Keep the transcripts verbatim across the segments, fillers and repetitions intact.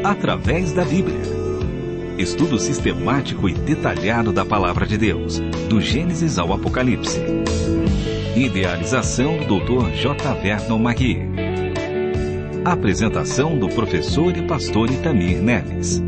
através da Bíblia. Estudo sistemático e detalhado da Palavra de Deus, do Gênesis ao Apocalipse. Idealização do doutor J. Vernon Magui. Apresentação do professor e pastor Itamir Neves.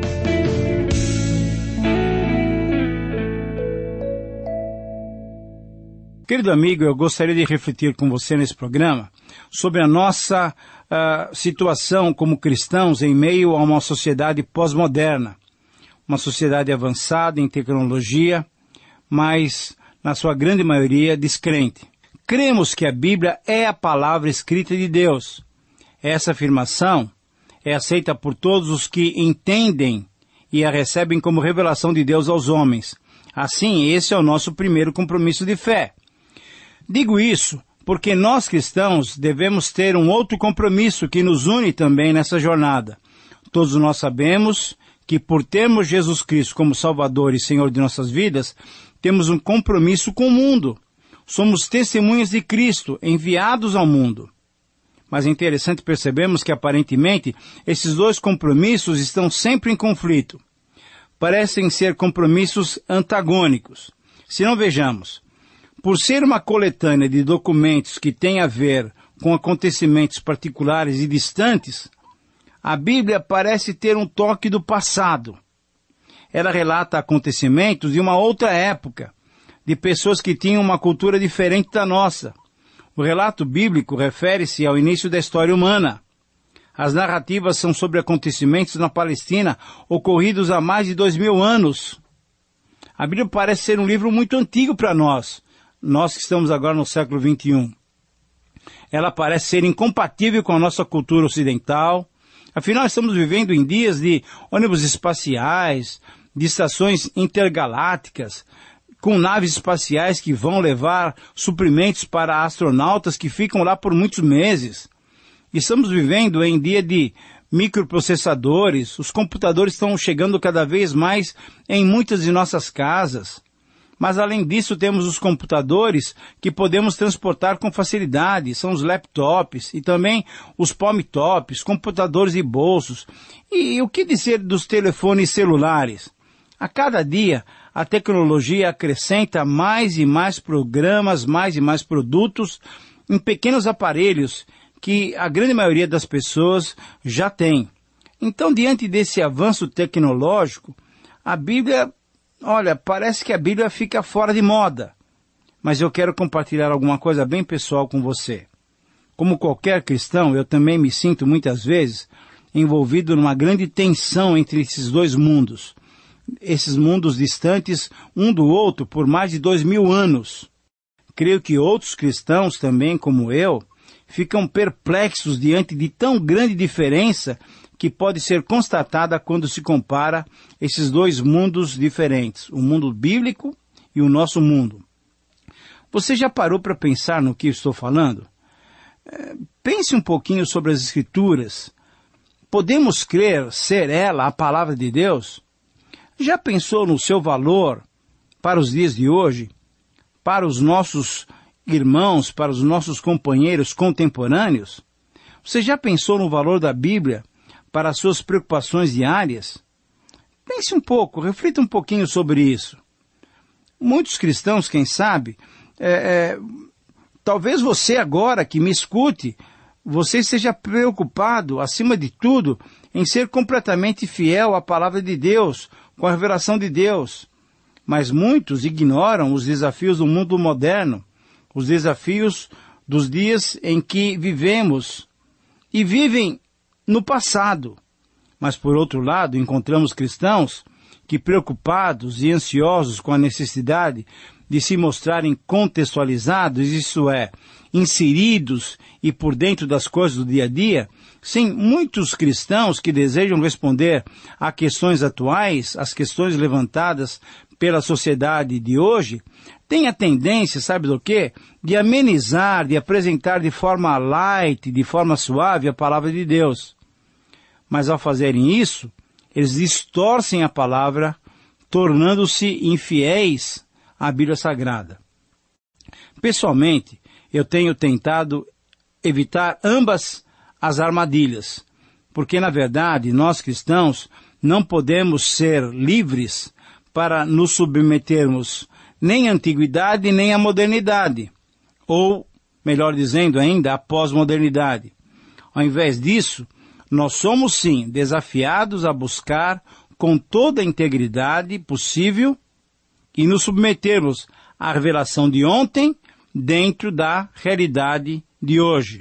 Querido amigo, eu gostaria de refletir com você nesse programa sobre a nossa uh, situação como cristãos em meio a uma sociedade pós-moderna, uma sociedade avançada em tecnologia, mas, na sua grande maioria, descrente. Cremos que a Bíblia é a palavra escrita de Deus. Essa afirmação é aceita por todos os que entendem e a recebem como revelação de Deus aos homens. Assim, esse é o nosso primeiro compromisso de fé. Digo isso porque nós cristãos devemos ter um outro compromisso que nos une também nessa jornada. Todos nós sabemos que por termos Jesus Cristo como Salvador e Senhor de nossas vidas, temos um compromisso com o mundo. Somos testemunhas de Cristo, enviados ao mundo. Mas é interessante percebermos que aparentemente esses dois compromissos estão sempre em conflito. Parecem ser compromissos antagônicos. Se não vejamos, por ser uma coletânea de documentos que tem a ver com acontecimentos particulares e distantes, a Bíblia parece ter um toque do passado. Ela relata acontecimentos de uma outra época, de pessoas que tinham uma cultura diferente da nossa. O relato bíblico refere-se ao início da história humana. As narrativas são sobre acontecimentos na Palestina ocorridos há mais de dois mil anos. A Bíblia parece ser um livro muito antigo para nós, nós que estamos agora no século vinte e um. Ela parece ser incompatível com a nossa cultura ocidental. Afinal, estamos vivendo em dias de ônibus espaciais, de estações intergalácticas, com naves espaciais que vão levar suprimentos para astronautas que ficam lá por muitos meses. Estamos vivendo em dia de microprocessadores. Os computadores estão chegando cada vez mais em muitas de nossas casas. Mas além disso temos os computadores que podemos transportar com facilidade, são os laptops e também os palm-tops, computadores e bolsos. E o que dizer dos telefones celulares? A cada dia a tecnologia acrescenta mais e mais programas, mais e mais produtos em pequenos aparelhos que a grande maioria das pessoas já tem. Então, diante desse avanço tecnológico, a Bíblia... Olha, parece que a Bíblia fica fora de moda, mas eu quero compartilhar alguma coisa bem pessoal com você. Como qualquer cristão, eu também me sinto muitas vezes envolvido numa grande tensão entre esses dois mundos, esses mundos distantes um do outro por mais de dois mil anos. Creio que outros cristãos também, como eu, ficam perplexos diante de tão grande diferença que pode ser constatada quando se compara esses dois mundos diferentes, o mundo bíblico e o nosso mundo. Você já parou para pensar no que eu estou falando? É, pense um pouquinho sobre as Escrituras. Podemos crer ser ela a palavra de Deus? Já pensou no seu valor para os dias de hoje? Para os nossos irmãos, para os nossos companheiros contemporâneos? Você já pensou no valor da Bíblia para as suas preocupações diárias? Pense um pouco, reflita um pouquinho sobre isso. Muitos cristãos, quem sabe, é, é, talvez você agora que me escute, você esteja preocupado, acima de tudo, em ser completamente fiel à palavra de Deus, com a revelação de Deus. Mas muitos ignoram os desafios do mundo moderno, os desafios dos dias em que vivemos, e vivem no passado. Mas, por outro lado, encontramos cristãos que, preocupados e ansiosos com a necessidade de se mostrarem contextualizados, isso é, inseridos e por dentro das coisas do dia a dia, sim, muitos cristãos que desejam responder a questões atuais, as questões levantadas pela sociedade de hoje, têm a tendência, sabe do quê? De amenizar, de apresentar de forma light, de forma suave a palavra de Deus. Mas ao fazerem isso, eles distorcem a palavra, tornando-se infiéis à Bíblia Sagrada. Pessoalmente, eu tenho tentado evitar ambas as armadilhas. porque na verdade nós cristãos não podemos ser livres para nos submetermos nem à antiguidade nem à modernidade, ou, melhor dizendo ainda, à pós-modernidade. Ao invés disso, nós somos sim desafiados a buscar com toda a integridade possível e nos submetermos à revelação de ontem dentro da realidade de hoje.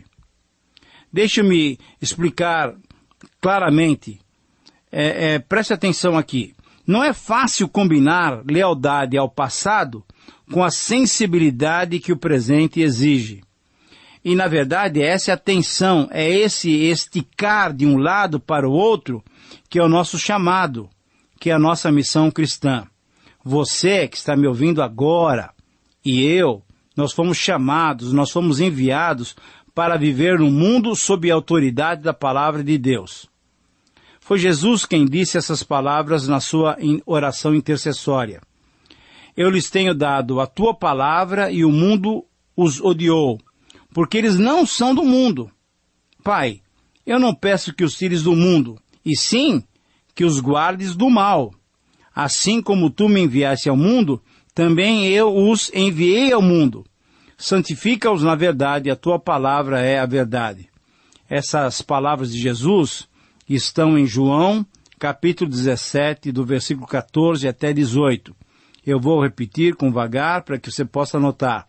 Deixe-me explicar claramente. É, é, preste atenção aqui. Não é fácil combinar lealdade ao passado com a sensibilidade que o presente exige. E, na verdade, essa é a tensão, é esse esticar de um lado para o outro que é o nosso chamado, que é a nossa missão cristã. Você que está me ouvindo agora e eu, nós fomos chamados, nós fomos enviados para viver no mundo sob a autoridade da palavra de Deus. Foi Jesus quem disse essas palavras na sua oração intercessória. Eu lhes tenho dado a tua palavra e o mundo os odiou, porque eles não são do mundo. Pai, eu não peço que os tires do mundo, e sim que os guardes do mal. Assim como tu me enviaste ao mundo, também eu os enviei ao mundo. Santifica-os na verdade, a tua palavra é a verdade. Essas palavras de Jesus estão em João, capítulo dezessete, do versículo quatorze até dezoito. Eu vou repetir com vagar para que você possa anotar.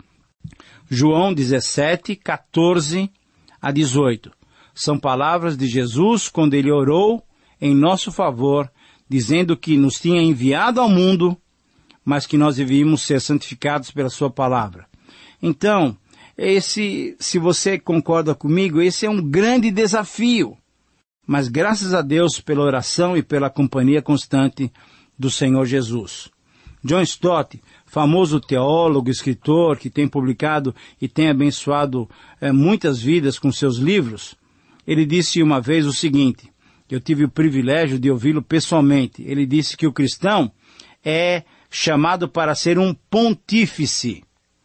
João dezessete, quatorze a dezoito. São palavras de Jesus quando ele orou em nosso favor, dizendo que nos tinha enviado ao mundo, mas que nós devíamos ser santificados pela sua palavra. Então, esse, se você concorda comigo, esse é um grande desafio. Mas graças a Deus pela oração e pela companhia constante do Senhor Jesus. John Stott, famoso teólogo, escritor, que tem publicado e tem abençoado é, muitas vidas com seus livros, ele disse uma vez o seguinte, eu tive o privilégio de ouvi-lo pessoalmente, ele disse que o cristão é chamado para ser um pontífice.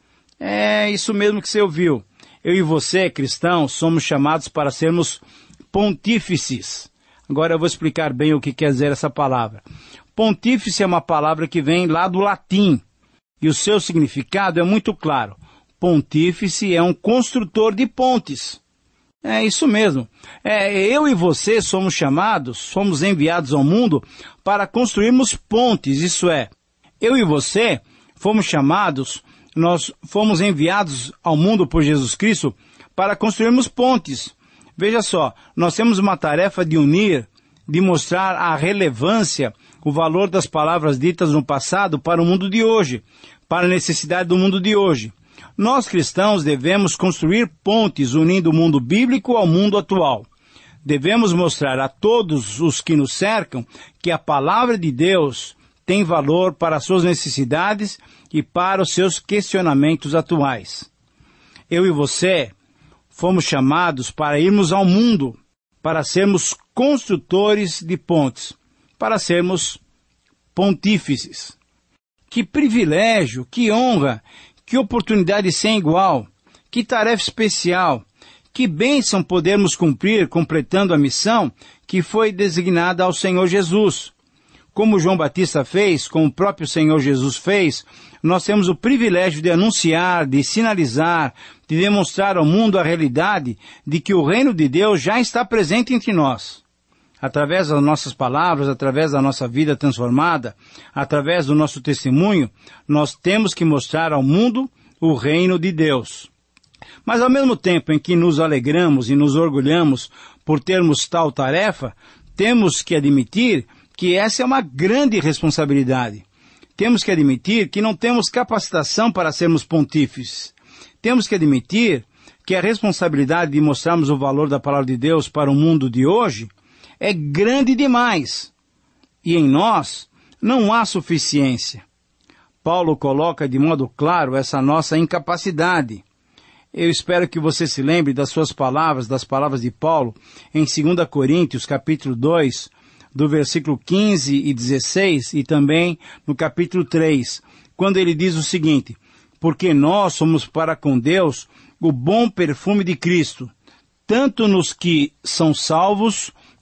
É isso mesmo que você ouviu. Eu e você, cristão, somos chamados para sermos pontífices. Agora eu vou explicar bem o que quer dizer essa palavra. Pontífice é uma palavra que vem lá do latim, e o seu significado é muito claro. Pontífice é um construtor de pontes. É isso mesmo. É, eu e você somos chamados, somos enviados ao mundo para construirmos pontes, isso é. Eu e você fomos chamados, nós fomos enviados ao mundo por Jesus Cristo para construirmos pontes. Veja só, nós temos uma tarefa de unir, de mostrar a relevância, o valor das palavras ditas no passado para o mundo de hoje, para a necessidade do mundo de hoje. Nós cristãos devemos construir pontes unindo o mundo bíblico ao mundo atual. Devemos mostrar a todos os que nos cercam que a palavra de Deus tem valor para as suas necessidades e para os seus questionamentos atuais. Eu e você fomos chamados para irmos ao mundo, para sermos construtores de pontes, para sermos pontífices. Que privilégio, que honra, que oportunidade sem igual, que tarefa especial, que bênção podermos cumprir completando a missão que foi designada ao Senhor Jesus. Como João Batista fez, como o próprio Senhor Jesus fez, nós temos o privilégio de anunciar, de sinalizar, de demonstrar ao mundo a realidade de que o reino de Deus já está presente entre nós. Através das nossas palavras, através da nossa vida transformada, através do nosso testemunho, nós temos que mostrar ao mundo o reino de Deus. Mas ao mesmo tempo em que nos alegramos e nos orgulhamos por termos tal tarefa, temos que admitir que essa é uma grande responsabilidade. Temos que admitir que não temos capacitação para sermos pontífices. Temos que admitir que a responsabilidade de mostrarmos o valor da palavra de Deus para o mundo de hoje é grande demais. E em nós não há suficiência. Paulo coloca de modo claro essa nossa incapacidade. Eu espero que você se lembre das suas palavras, das palavras de Paulo, em dois Coríntios, capítulo dois, do versículo quinze e dezesseis, e também no capítulo três, quando ele diz o seguinte, porque nós somos para com Deus o bom perfume de Cristo, tanto nos que são salvos,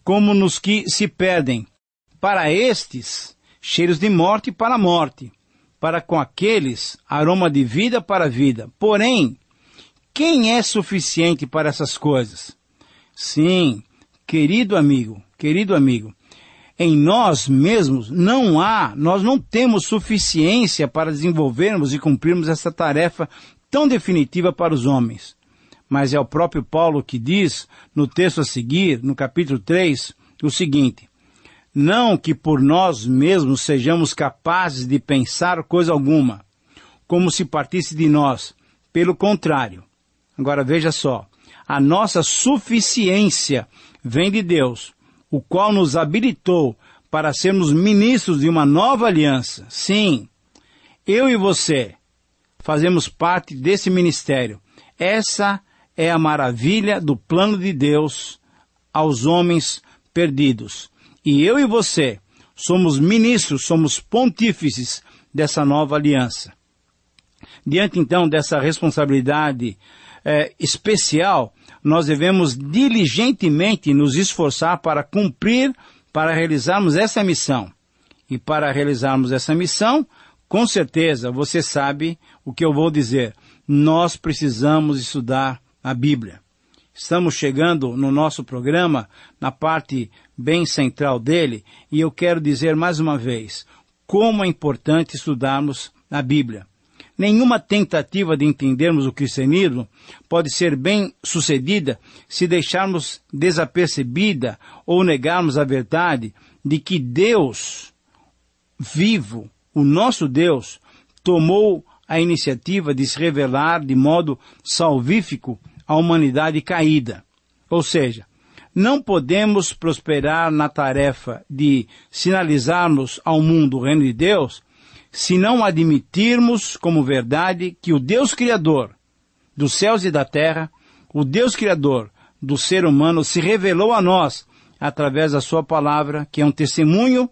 como nos que se perdem. Para estes, cheiros de morte para a morte, para com aqueles, aroma de vida para a vida. Porém, quem é suficiente para essas coisas? Sim, querido amigo, querido amigo, em nós mesmos não há, nós não temos suficiência para desenvolvermos e cumprirmos essa tarefa tão definitiva para os homens. Mas é o próprio Paulo que diz, no texto a seguir, no capítulo três, o seguinte: não que por nós mesmos sejamos capazes de pensar coisa alguma, como se partisse de nós. Pelo contrário. Agora veja só, a nossa suficiência vem de Deus, o qual nos habilitou para sermos ministros de uma nova aliança. Sim, eu e você fazemos parte desse ministério. Essa é a maravilha do plano de Deus aos homens perdidos. E eu e você somos ministros, somos pontífices dessa nova aliança. Diante então dessa responsabilidade é, especial, nós devemos diligentemente nos esforçar para cumprir, para realizarmos essa missão. E para realizarmos essa missão, com certeza, você sabe o que eu vou dizer. Nós precisamos estudar a Bíblia. Estamos chegando no nosso programa, na parte bem central dele, e eu quero dizer mais uma vez, como é importante estudarmos a Bíblia. Nenhuma tentativa de entendermos o cristianismo pode ser bem sucedida se deixarmos desapercebida ou negarmos a verdade de que Deus vivo, o nosso Deus, tomou a iniciativa de se revelar de modo salvífico à humanidade caída. Ou seja, não podemos prosperar na tarefa de sinalizarmos ao mundo o reino de Deus se não admitirmos como verdade que o Deus Criador dos céus e da terra, o Deus Criador do ser humano, se revelou a nós através da sua palavra, que é um testemunho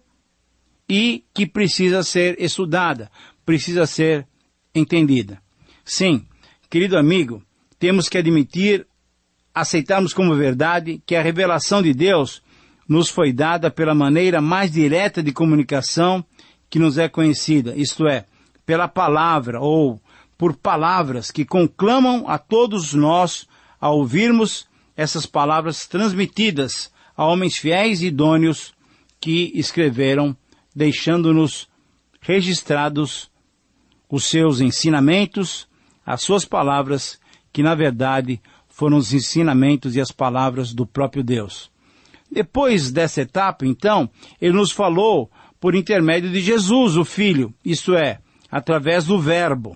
e que precisa ser estudada, precisa ser entendida. Sim, querido amigo, temos que admitir, aceitarmos como verdade que a revelação de Deus nos foi dada pela maneira mais direta de comunicação que nos é conhecida, isto é, pela palavra ou por palavras que conclamam a todos nós a ouvirmos essas palavras transmitidas a homens fiéis e idôneos que escreveram, deixando-nos registrados os seus ensinamentos, as suas palavras, que na verdade foram os ensinamentos e as palavras do próprio Deus. Depois dessa etapa, então, ele nos falou por intermédio de Jesus, o Filho, isto é, através do Verbo,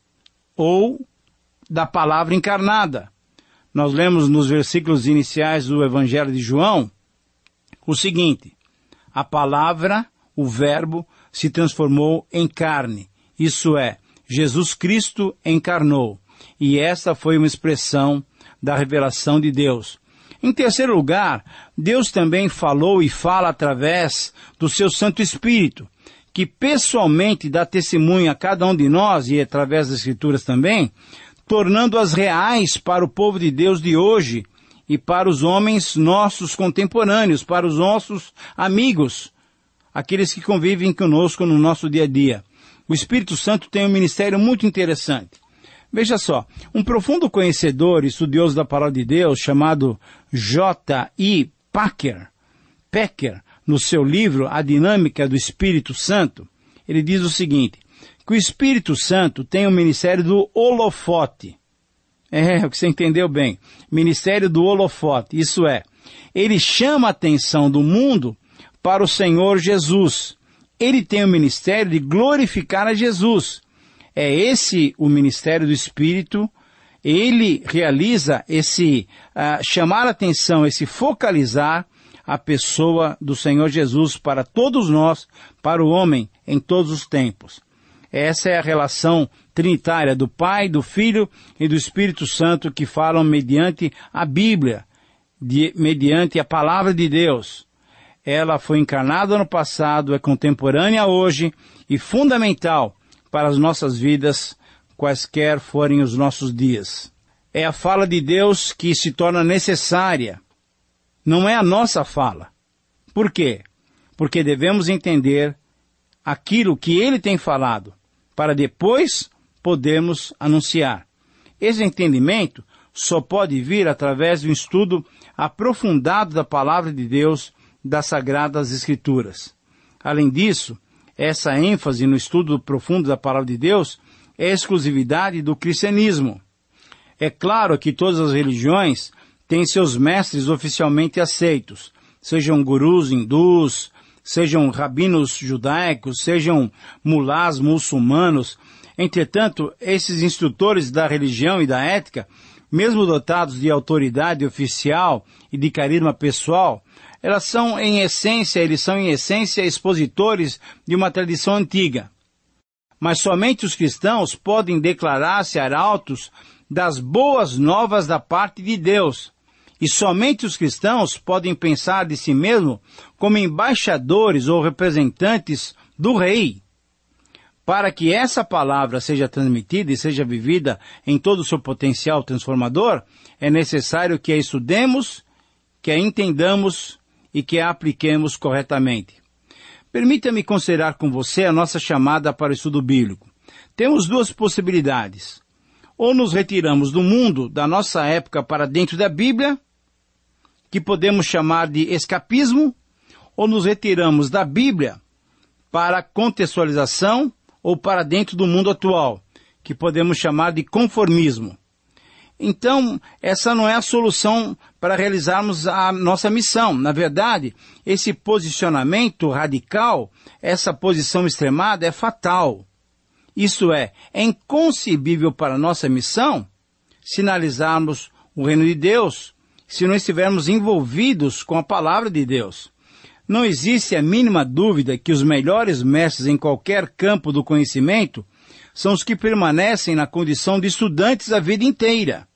ou da palavra encarnada. Nós lemos nos versículos iniciais do Evangelho de João o seguinte: a palavra, o Verbo, se transformou em carne, isso é, Jesus Cristo encarnou, e essa foi uma expressão da revelação de Deus. Em terceiro lugar, Deus também falou e fala através do seu Santo Espírito, que pessoalmente dá testemunho a cada um de nós e através das Escrituras também, tornando-as reais para o povo de Deus de hoje e para os homens nossos contemporâneos, para os nossos amigos, aqueles que convivem conosco no nosso dia a dia. O Espírito Santo tem um ministério muito interessante. Veja só, um profundo conhecedor e estudioso da palavra de Deus, chamado J I Packer, Packer, no seu livro A Dinâmica do Espírito Santo, ele diz o seguinte, que o Espírito Santo tem o ministério do holofote. É, o que você entendeu bem. Ministério do holofote, isso é, ele chama a atenção do mundo para o Senhor Jesus. Ele tem o ministério de glorificar a Jesus. É esse o ministério do Espírito. Ele realiza esse uh, chamar a atenção, esse focalizar a pessoa do Senhor Jesus para todos nós, para o homem em todos os tempos. Essa é a relação trinitária do Pai, do Filho e do Espírito Santo que falam mediante a Bíblia, de, mediante a Palavra de Deus. Ela foi encarnada no passado, é contemporânea hoje e fundamental para as nossas vidas, quaisquer forem os nossos dias. É a fala de Deus que se torna necessária Não é a nossa fala. Por quê? Porque devemos entender aquilo que ele tem falado, para depois podermos anunciar. Esse entendimento só pode vir através de um estudo aprofundado da Palavra de Deus, das Sagradas Escrituras. Além disso, essa ênfase no estudo profundo da Palavra de Deus é exclusividade do cristianismo. É claro que todas as religiões têm seus mestres oficialmente aceitos, sejam gurus hindus, sejam rabinos judaicos, sejam mulás muçulmanos. Entretanto, esses instrutores da religião e da ética, mesmo dotados de autoridade oficial e de carisma pessoal, elas são em essência, eles são em essência expositores de uma tradição antiga. Mas somente os cristãos podem declarar-se arautos das boas novas da parte de Deus. E somente os cristãos podem pensar de si mesmos como embaixadores ou representantes do Rei. Para que essa palavra seja transmitida e seja vivida em todo o seu potencial transformador, é necessário que a estudemos, que a entendamos e que a apliquemos corretamente. Permita-me considerar com você a nossa chamada para o estudo bíblico. Temos duas possibilidades. Ou nos retiramos do mundo da nossa época para dentro da Bíblia, que podemos chamar de escapismo, ou nos retiramos da Bíblia para contextualização ou para dentro do mundo atual, que podemos chamar de conformismo. Então, essa não é a solução para realizarmos a nossa missão. Na verdade, esse posicionamento radical, essa posição extremada é fatal. Isso é, é inconcebível para a nossa missão sinalizarmos o reino de Deus se não estivermos envolvidos com a palavra de Deus. Não existe a mínima dúvida que os melhores mestres em qualquer campo do conhecimento são os que permanecem na condição de estudantes a vida inteira.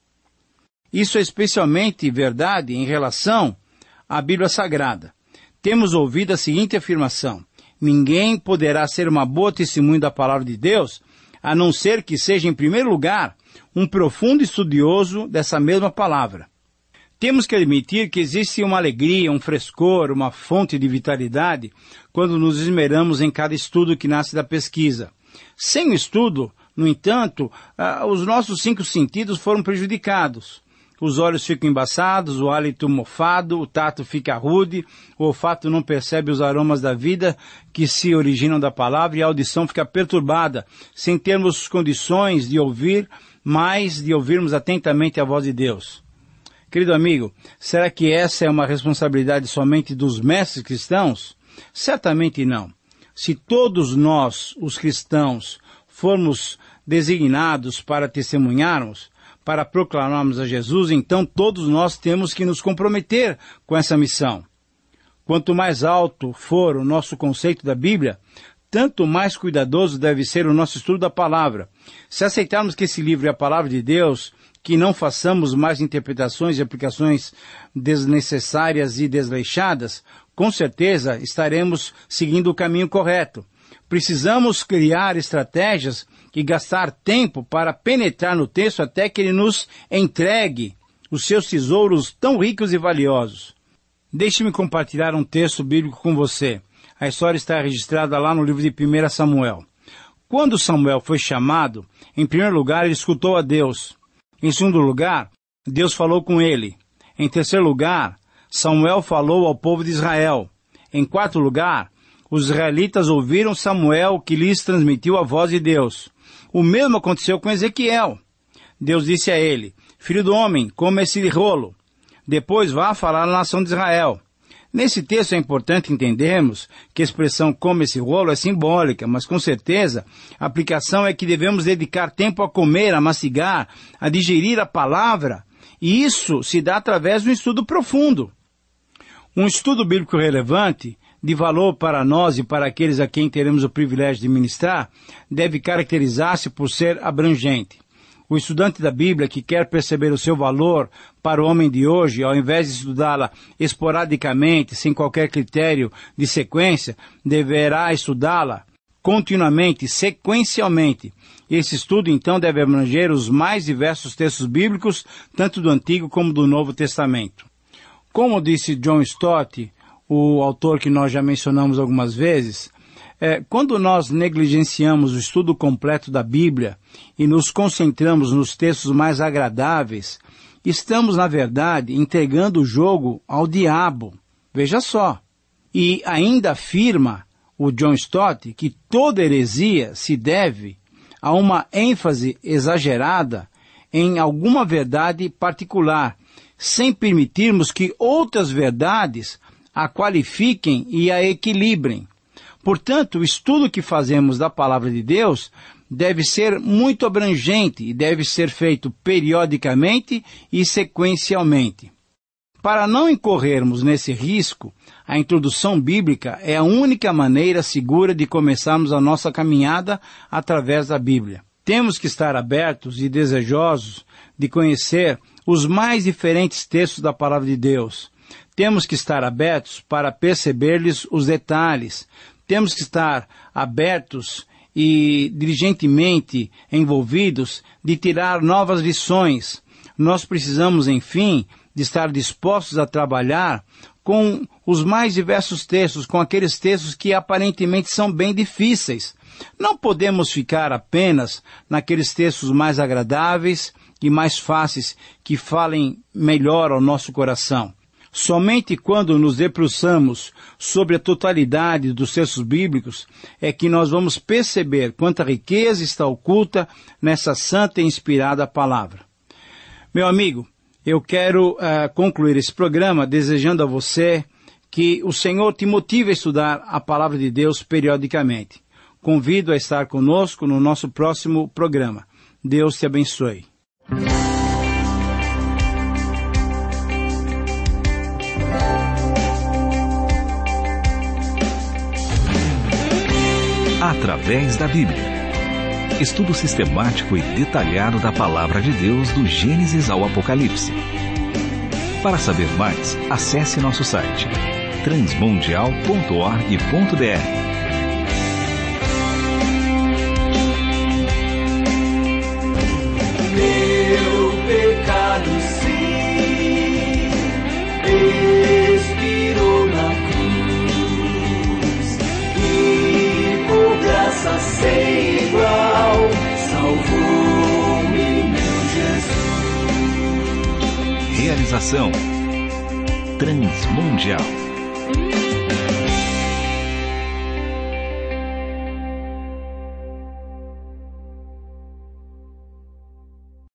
Isso é especialmente verdade em relação à Bíblia Sagrada. Temos ouvido a seguinte afirmação: ninguém poderá ser uma boa testemunha da palavra de Deus, a não ser que seja, em primeiro lugar, um profundo estudioso dessa mesma palavra. Temos que admitir que existe uma alegria, um frescor, uma fonte de vitalidade quando nos esmeramos em cada estudo que nasce da pesquisa. Sem o estudo, no entanto, ah, os nossos cinco sentidos foram prejudicados. Os olhos ficam embaçados, o hálito mofado, o tato fica rude, o olfato não percebe os aromas da vida que se originam da palavra e a audição fica perturbada, sem termos condições de ouvir, mais de ouvirmos atentamente a voz de Deus. Querido amigo, será que essa é uma responsabilidade somente dos mestres cristãos? Certamente não. Se todos nós, os cristãos, formos designados para testemunharmos, para proclamarmos a Jesus, então todos nós temos que nos comprometer com essa missão. Quanto mais alto for o nosso conceito da Bíblia, tanto mais cuidadoso deve ser o nosso estudo da palavra. Se aceitarmos que esse livro é a palavra de Deus, que não façamos mais interpretações e aplicações desnecessárias e desleixadas, com certeza estaremos seguindo o caminho correto. Precisamos criar estratégias e gastar tempo para penetrar no texto até que ele nos entregue os seus tesouros tão ricos e valiosos. Deixe-me compartilhar um texto bíblico com você. A história está registrada lá no livro de primeiro Samuel. Quando Samuel foi chamado, em primeiro lugar ele escutou a Deus. Em segundo lugar, Deus falou com ele. Em terceiro lugar, Samuel falou ao povo de Israel. Em quarto lugar, os israelitas ouviram Samuel, que lhes transmitiu a voz de Deus. O mesmo aconteceu com Ezequiel. Deus disse a ele: filho do homem, coma esse rolo. Depois vá falar na nação de Israel. Nesse texto é importante entendermos que a expressão "come esse rolo" é simbólica, mas com certeza a aplicação é que devemos dedicar tempo a comer, a mastigar, a digerir a palavra, e isso se dá através de um estudo profundo. Um estudo bíblico relevante, de valor para nós e para aqueles a quem teremos o privilégio de ministrar, deve caracterizar-se por ser abrangente. O estudante da Bíblia que quer perceber o seu valor para o homem de hoje, ao invés de estudá-la esporadicamente, sem qualquer critério de sequência, deverá estudá-la continuamente, sequencialmente. Esse estudo, então, deve abranger os mais diversos textos bíblicos, tanto do Antigo como do Novo Testamento. Como disse John Stott, o autor que nós já mencionamos algumas vezes, é, quando nós negligenciamos o estudo completo da Bíblia e nos concentramos nos textos mais agradáveis, estamos, na verdade, entregando o jogo ao diabo. Veja só. E ainda afirma o John Stott que toda heresia se deve a uma ênfase exagerada em alguma verdade particular, sem permitirmos que outras verdades a qualifiquem e a equilibrem. Portanto, o estudo que fazemos da Palavra de Deus deve ser muito abrangente e deve ser feito periodicamente e sequencialmente. Para não incorrermos nesse risco, a introdução bíblica é a única maneira segura de começarmos a nossa caminhada através da Bíblia. Temos que estar abertos e desejosos de conhecer os mais diferentes textos da Palavra de Deus. Temos que estar abertos para perceber-lhes os detalhes. Temos que estar abertos e diligentemente envolvidos de tirar novas lições. Nós precisamos, enfim, de estar dispostos a trabalhar com os mais diversos textos, com aqueles textos que aparentemente são bem difíceis. Não podemos ficar apenas naqueles textos mais agradáveis e mais fáceis que falem melhor ao nosso coração. Somente quando nos debruçamos sobre a totalidade dos textos bíblicos é que nós vamos perceber quanta riqueza está oculta nessa santa e inspirada palavra. Meu amigo, eu quero uh, concluir esse programa desejando a você que o Senhor te motive a estudar a palavra de Deus periodicamente. Convido a estar conosco no nosso próximo programa. Deus te abençoe. Através da Bíblia. Estudo sistemático e detalhado da Palavra de Deus do Gênesis ao Apocalipse. Para saber mais, acesse nosso site transmundial ponto org ponto br. Meu pecado sim expirou na cruz e por graça sem igual salvou-me meu Jesus. Realização Transmundial.